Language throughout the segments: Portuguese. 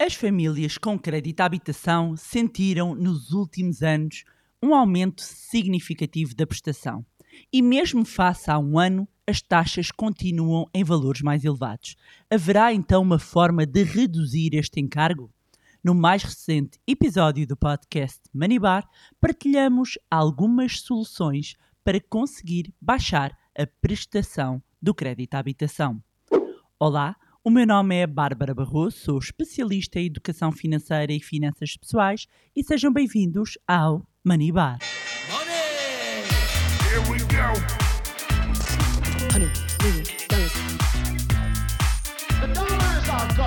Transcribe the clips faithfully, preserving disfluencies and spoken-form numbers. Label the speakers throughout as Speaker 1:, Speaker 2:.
Speaker 1: As famílias com crédito à habitação sentiram, nos últimos anos, um aumento significativo da prestação. E mesmo face a um ano, as taxas continuam em valores mais elevados. Haverá então uma forma de reduzir este encargo? No mais recente episódio do podcast Money Bar, partilhamos algumas soluções para conseguir baixar a prestação do crédito à habitação. Olá, o meu nome é Bárbara Barroso, sou especialista em educação financeira e finanças pessoais e sejam bem-vindos ao Money Bar.
Speaker 2: Money! Here we go!
Speaker 3: Honey, million dollars.
Speaker 2: The dollar is our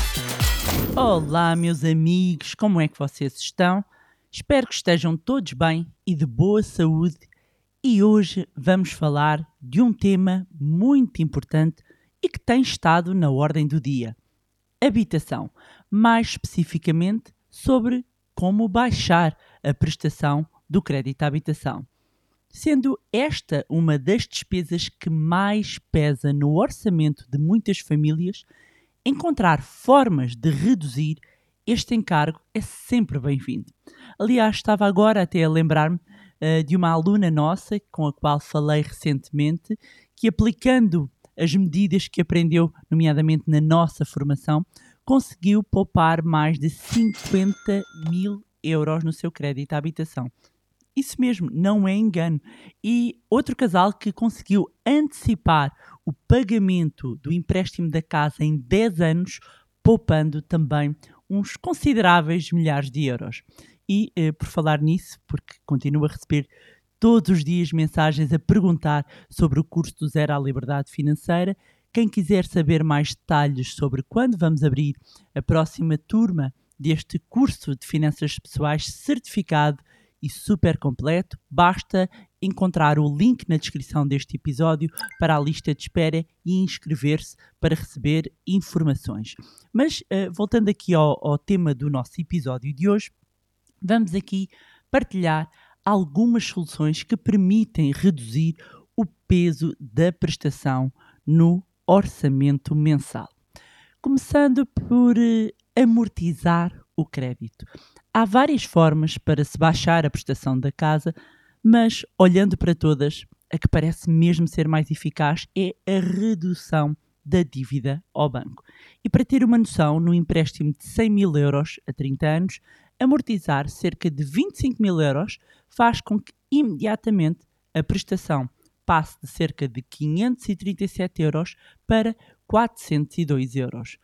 Speaker 2: god!
Speaker 1: Olá, meus amigos, como é que vocês estão? Espero que estejam todos bem e de boa saúde. E hoje vamos falar de um tema muito importante e que tem estado na ordem do dia: habitação, mais especificamente sobre como baixar a prestação do crédito à habitação. Sendo esta uma das despesas que mais pesa no orçamento de muitas famílias, encontrar formas de reduzir este encargo é sempre bem-vindo. Aliás, estava agora até a lembrar-me uh, de uma aluna nossa com a qual falei recentemente, que aplicando as medidas que aprendeu, nomeadamente na nossa formação, conseguiu poupar mais de cinquenta mil euros no seu crédito à habitação. Isso mesmo, não é engano. E outro casal que conseguiu antecipar o pagamento do empréstimo da casa em dez anos, poupando também uns consideráveis milhares de euros. E, eh, por falar nisso, porque continuo a receber todos os dias mensagens a perguntar sobre o curso do Zero à Liberdade Financeira. Quem quiser saber mais detalhes sobre quando vamos abrir a próxima turma deste curso de finanças pessoais certificado e super completo, basta encontrar o link na descrição deste episódio para a lista de espera e inscrever-se para receber informações. Mas, uh, voltando aqui ao, ao tema do nosso episódio de hoje, vamos aqui partilhar algumas soluções que permitem reduzir o peso da prestação no orçamento mensal. Começando por eh, amortizar o crédito. Há várias formas para se baixar a prestação da casa, mas olhando para todas, a que parece mesmo ser mais eficaz é a redução da dívida ao banco. E para ter uma noção, no empréstimo de cem mil euros a trinta anos, amortizar cerca de vinte e cinco mil euros faz com que imediatamente a prestação passe de cerca de quinhentos e trinta e sete euros para quatrocentos e dois euros.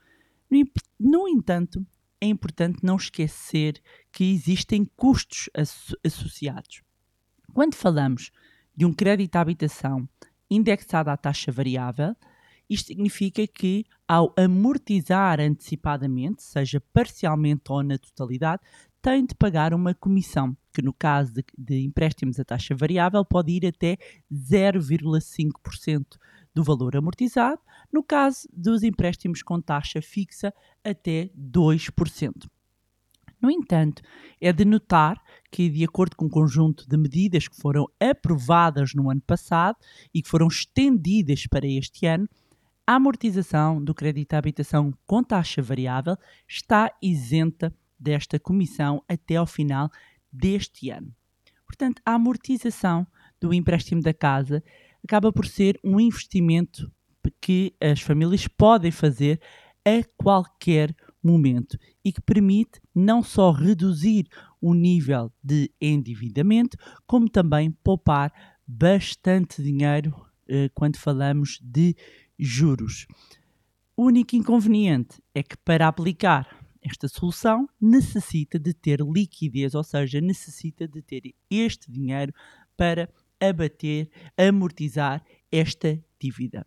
Speaker 1: No entanto, é importante não esquecer que existem custos asso- associados. Quando falamos de um crédito à habitação indexado à taxa variável, isto significa que, ao amortizar antecipadamente, seja parcialmente ou na totalidade, tem de pagar uma comissão, que no caso de, de empréstimos a taxa variável pode ir até zero vírgula cinco por cento do valor amortizado, no caso dos empréstimos com taxa fixa até dois por cento. No entanto, é de notar que, de acordo com um conjunto de medidas que foram aprovadas no ano passado e que foram estendidas para este ano, a amortização do crédito à habitação com taxa variável está isenta desta comissão até ao final deste ano. Portanto, a amortização do empréstimo da casa acaba por ser um investimento que as famílias podem fazer a qualquer momento e que permite não só reduzir o nível de endividamento, como também poupar bastante dinheiro eh, quando falamos de juros. O único inconveniente é que, para aplicar esta solução, necessita de ter liquidez, ou seja, necessita de ter este dinheiro para abater, amortizar esta dívida.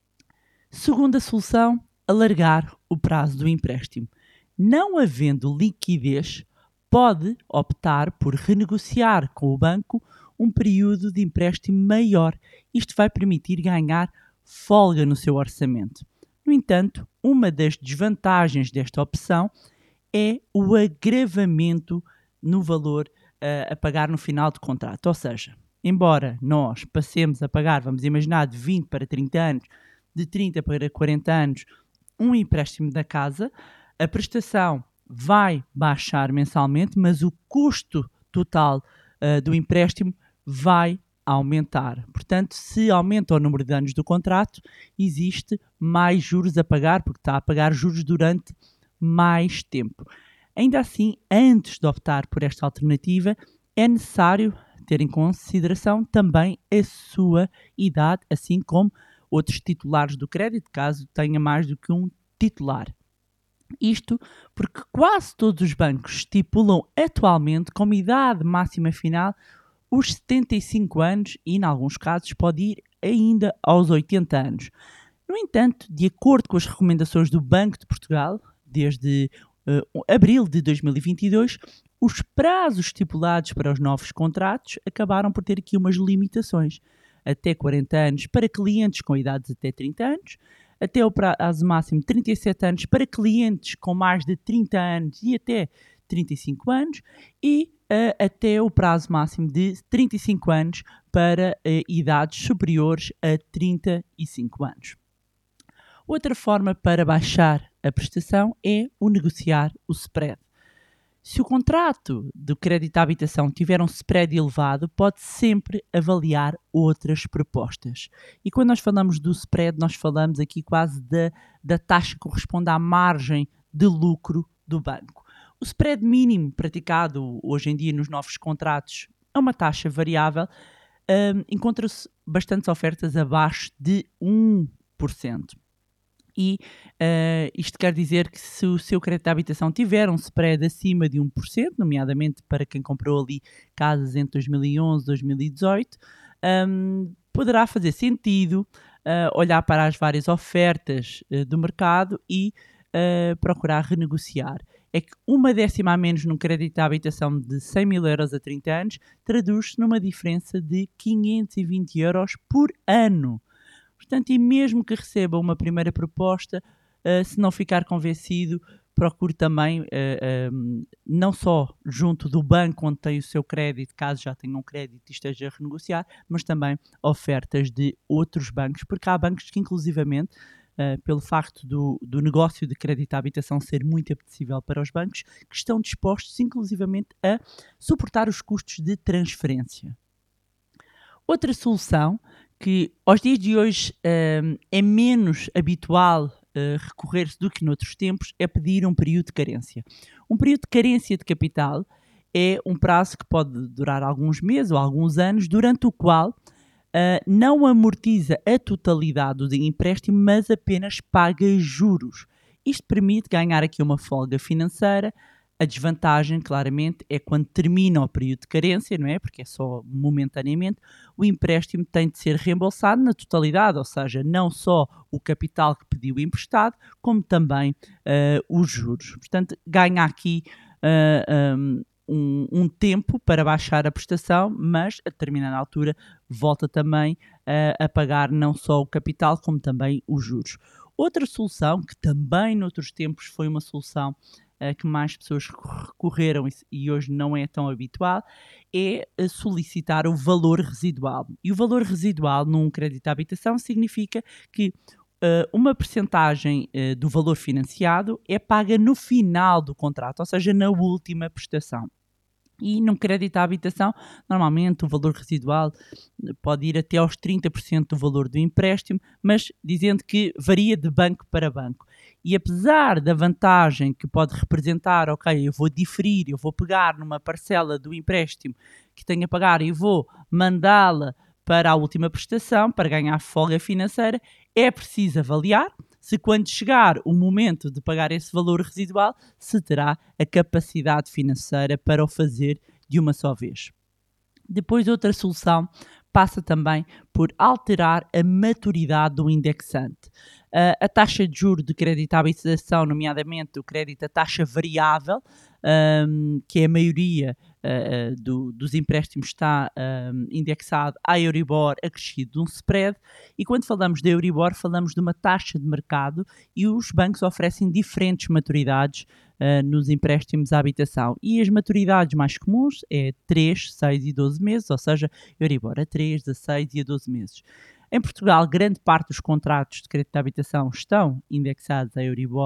Speaker 1: Segunda solução, alargar o prazo do empréstimo. Não havendo liquidez, pode optar por renegociar com o banco um período de empréstimo maior. Isto vai permitir ganhar folga no seu orçamento. No entanto, uma das desvantagens desta opção é o agravamento no valor uh, a pagar no final do contrato. Ou seja, embora nós passemos a pagar, vamos imaginar, de vinte para trinta anos, de trinta para quarenta anos, um empréstimo da casa, a prestação vai baixar mensalmente, mas o custo total uh, do empréstimo vai aumentar. Portanto, se aumenta o número de anos do contrato, existe mais juros a pagar, porque está a pagar juros durante mais tempo. Ainda assim, antes de optar por esta alternativa, é necessário ter em consideração também a sua idade, assim como outros titulares do crédito, caso tenha mais do que um titular. Isto porque quase todos os bancos estipulam atualmente como idade máxima final os setenta e cinco anos e, em alguns casos, pode ir ainda aos oitenta anos. No entanto, de acordo com as recomendações do Banco de Portugal, desde uh, abril de dois mil e vinte e dois, os prazos estipulados para os novos contratos acabaram por ter aqui umas limitações. Até quarenta anos para clientes com idades até trinta anos, até o prazo máximo de trinta e sete anos para clientes com mais de trinta anos e até trinta e cinco anos e uh, até o prazo máximo de trinta e cinco anos para uh, idades superiores a trinta e cinco anos. Outra forma para baixar a prestação é o negociar o spread. Se o contrato de crédito à habitação tiver um spread elevado, pode sempre avaliar outras propostas. E quando nós falamos do spread, nós falamos aqui quase da, da taxa que corresponde à margem de lucro do banco. O spread mínimo praticado hoje em dia nos novos contratos é uma taxa variável. Um, encontra-se bastantes ofertas abaixo de um por cento. E uh, isto quer dizer que se o seu crédito de habitação tiver um spread acima de um por cento, nomeadamente para quem comprou ali casas entre dois mil e onze e dois mil e dezoito, um, poderá fazer sentido uh, olhar para as várias ofertas uh, do mercado e uh, procurar renegociar. É que uma décima a menos num crédito de habitação de cem mil euros a trinta anos traduz-se numa diferença de quinhentos e vinte euros por ano. Portanto, e mesmo que receba uma primeira proposta, uh, se não ficar convencido, procure também, uh, um, não só junto do banco onde tem o seu crédito, caso já tenha um crédito e esteja a renegociar, mas também ofertas de outros bancos, porque há bancos que, inclusivamente, uh, pelo facto do, do negócio de crédito à habitação ser muito apetecível para os bancos, que estão dispostos, inclusivamente, a suportar os custos de transferência. Outra solução que aos dias de hoje um, é menos habitual uh, recorrer-se do que noutros tempos, é pedir um período de carência. Um período de carência de capital é um prazo que pode durar alguns meses ou alguns anos, durante o qual uh, não amortiza a totalidade do empréstimo, mas apenas paga juros. Isto permite ganhar aqui uma folga financeira. A desvantagem, claramente, é quando termina o período de carência, não é? Porque é só momentaneamente, o empréstimo tem de ser reembolsado na totalidade, ou seja, não só o capital que pediu emprestado, como também uh, os juros. Portanto, ganha aqui uh, um, um tempo para baixar a prestação, mas a determinada altura volta também uh, a pagar não só o capital, como também os juros. Outra solução, que também noutros tempos foi uma solução que mais pessoas recorreram e hoje não é tão habitual, é solicitar o valor residual. E o valor residual num crédito à habitação significa que uh, uma percentagem uh, do valor financiado é paga no final do contrato, ou seja, na última prestação. E num crédito à habitação, normalmente o valor residual pode ir até aos trinta por cento do valor do empréstimo, mas dizendo que varia de banco para banco. E apesar da vantagem que pode representar, ok, eu vou diferir, eu vou pegar numa parcela do empréstimo que tenho a pagar e vou mandá-la para a última prestação, para ganhar folga financeira, é preciso avaliar se quando chegar o momento de pagar esse valor residual, se terá a capacidade financeira para o fazer de uma só vez. Depois, outra solução passa também por alterar a maturidade do indexante. Uh, a taxa de juros de crédito à habitação, nomeadamente o crédito a taxa variável, um, que é a maioria uh, do, dos empréstimos está um, indexado à Euribor acrescido de um spread, e quando falamos de Euribor falamos de uma taxa de mercado e os bancos oferecem diferentes maturidades uh, nos empréstimos à habitação, e as maturidades mais comuns é três, seis e doze meses, ou seja, Euribor a três, a seis e a doze meses. Em Portugal, grande parte dos contratos de crédito de habitação estão indexados a Euribor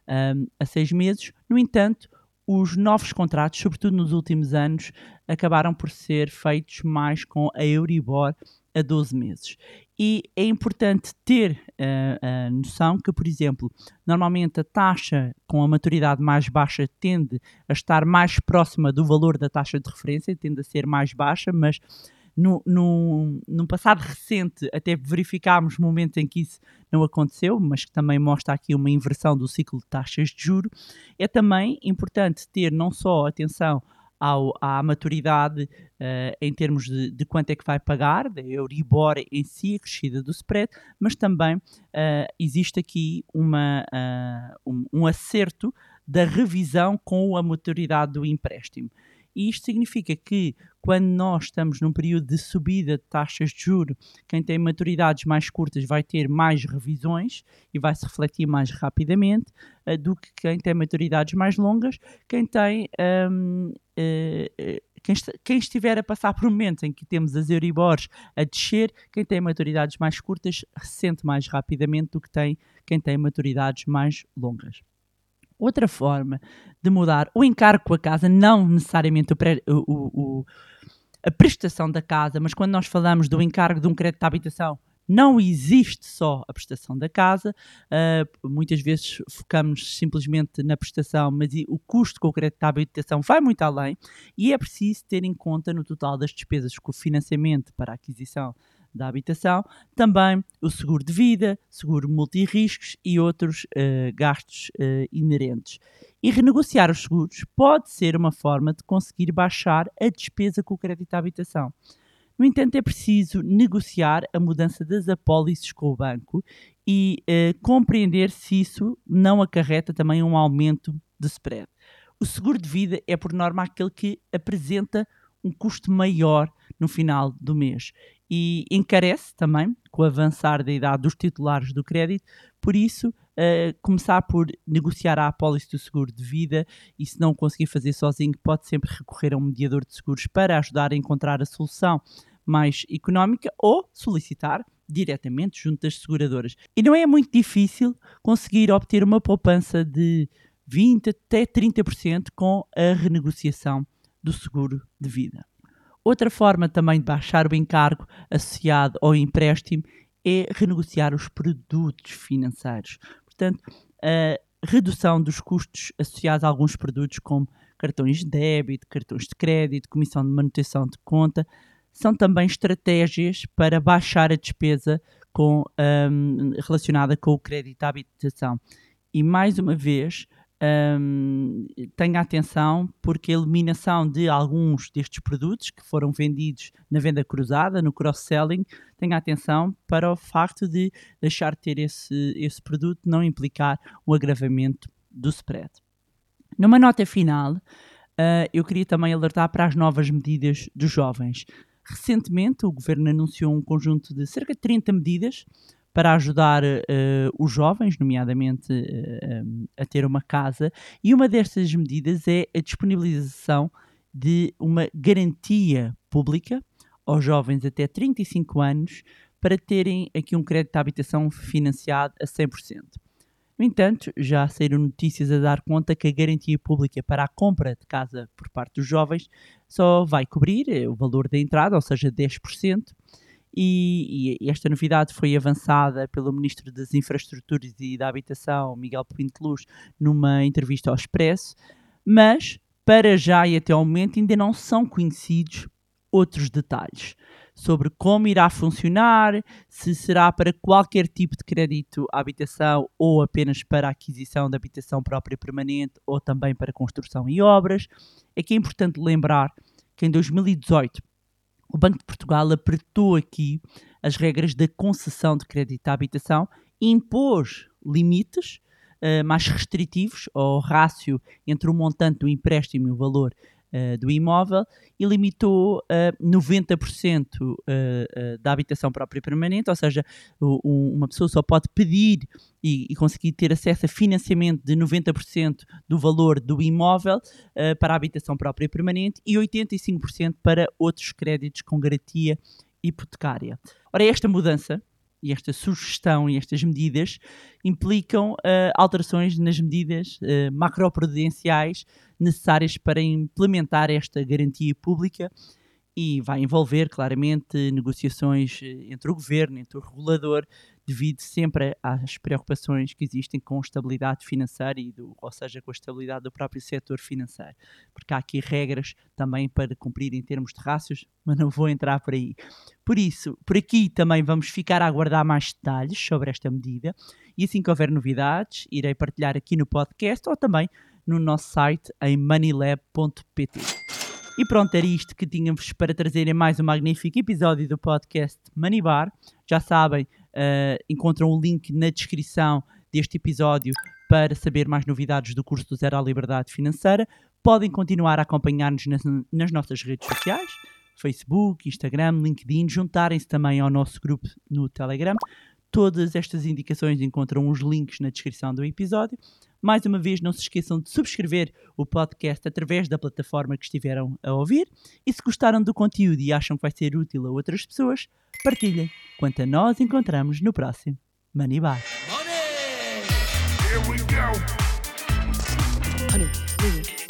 Speaker 1: um, a seis meses. No entanto, os novos contratos, sobretudo nos últimos anos, acabaram por ser feitos mais com a Euribor a doze meses. E é importante ter uh, a noção que, por exemplo, normalmente a taxa com a maturidade mais baixa tende a estar mais próxima do valor da taxa de referência, tende a ser mais baixa, mas no, no, no passado recente até verificámos momentos em que isso não aconteceu, mas que também mostra aqui uma inversão do ciclo de taxas de juros. É também importante ter não só atenção ao, à maturidade uh, em termos de, de quanto é que vai pagar, da Euribor em si, a crescida do spread, mas também uh, existe aqui uma, uh, um, um acerto da revisão com a maturidade do empréstimo. E isto significa que quando nós estamos num período de subida de taxas de juros, quem tem maturidades mais curtas vai ter mais revisões e vai se refletir mais rapidamente uh, do que quem tem maturidades mais longas. Quem tem um, uh, uh, quem, est- quem estiver a passar por momentos em que temos as Euribors a descer, quem tem maturidades mais curtas ressente mais rapidamente do que tem quem tem maturidades mais longas. Outra forma de mudar o encargo com a casa, não necessariamente o pré, o, o, o, a prestação da casa, mas quando nós falamos do encargo de um crédito de habitação, não existe só a prestação da casa, uh, muitas vezes focamos simplesmente na prestação, mas o custo com o crédito de habitação vai muito além e é preciso ter em conta no total das despesas com o financiamento para a aquisição da habitação, também o seguro de vida, seguro multirriscos e outros uh, gastos uh, inerentes. E renegociar os seguros pode ser uma forma de conseguir baixar a despesa com o crédito de habitação. No entanto, é preciso negociar a mudança das apólices com o banco e uh, compreender se isso não acarreta também um aumento de spread. O seguro de vida é, por norma, aquele que apresenta um custo maior no final do mês e encarece também com o avançar da idade dos titulares do crédito, por isso uh, começar por negociar a apólice do seguro de vida e se não conseguir fazer sozinho pode sempre recorrer a um mediador de seguros para ajudar a encontrar a solução mais económica ou solicitar diretamente junto das seguradoras. E não é muito difícil conseguir obter uma poupança de vinte até trinta por cento com a renegociação do seguro de vida. Outra forma também de baixar o encargo associado ao empréstimo é renegociar os produtos financeiros. Portanto, a redução dos custos associados a alguns produtos como cartões de débito, cartões de crédito, comissão de manutenção de conta, são também estratégias para baixar a despesa com, um, relacionada com o crédito à habitação. E mais uma vez, Um, tenha atenção porque a eliminação de alguns destes produtos que foram vendidos na venda cruzada, no cross-selling, tenha atenção para o facto de deixar de ter esse, esse produto, não implicar um agravamento do spread. Numa nota final, uh, eu queria também alertar para as novas medidas dos jovens. Recentemente, o Governo anunciou um conjunto de cerca de trinta medidas para ajudar uh, os jovens, nomeadamente uh, a ter uma casa, e uma destas medidas é a disponibilização de uma garantia pública aos jovens até trinta e cinco anos para terem aqui um crédito de habitação financiado a cem por cento. No entanto, já saíram notícias a dar conta que a garantia pública para a compra de casa por parte dos jovens só vai cobrir o valor da entrada, ou seja, dez por cento, E, e esta novidade foi avançada pelo Ministro das Infraestruturas e da Habitação, Miguel Pinto Luz, numa entrevista ao Expresso, mas para já e até ao momento ainda não são conhecidos outros detalhes sobre como irá funcionar, se será para qualquer tipo de crédito à habitação ou apenas para a aquisição de habitação própria permanente ou também para construção e obras. É que é importante lembrar que em dois mil e dezoito o Banco de Portugal apertou aqui as regras da concessão de crédito à habitação e impôs limites uh, mais restritivos ao rácio entre o montante do empréstimo e o valor uh, do imóvel e limitou a uh, noventa por cento uh, uh, da habitação própria permanente, ou seja, o, um, uma pessoa só pode pedir e, e conseguir ter acesso a financiamento de noventa por cento do valor do imóvel uh, para a habitação própria permanente e oitenta e cinco por cento para outros créditos com garantia hipotecária. Ora, esta mudança e esta sugestão e estas medidas implicam uh, alterações nas medidas uh, macroprudenciais necessárias para implementar esta garantia pública e vai envolver claramente negociações entre o governo, entre o regulador, devido sempre às preocupações que existem com a estabilidade financeira, e do, ou seja, com a estabilidade do próprio setor financeiro. Porque há aqui regras também para cumprir em termos de rácios, mas não vou entrar por aí. Por isso, por aqui também vamos ficar a aguardar mais detalhes sobre esta medida, e assim que houver novidades, irei partilhar aqui no podcast ou também no nosso site em moneylab ponto pt. E pronto, era isto que tínhamos para trazer em mais um magnífico episódio do podcast Money Bar. Já sabem, uh, encontram o link na descrição deste episódio para saber mais novidades do curso do Zero à Liberdade Financeira. Podem continuar a acompanhar-nos nas, nas nossas redes sociais, Facebook, Instagram, LinkedIn, juntarem-se também ao nosso grupo no Telegram. Todas estas indicações encontram os links na descrição do episódio. Mais uma vez, não se esqueçam de subscrever o podcast através da plataforma que estiveram a ouvir. E se gostaram do conteúdo e acham que vai ser útil a outras pessoas, partilhem. Quanto a nós, encontramos no próximo Money Bar.
Speaker 2: Money! Here we go.
Speaker 3: Hundred million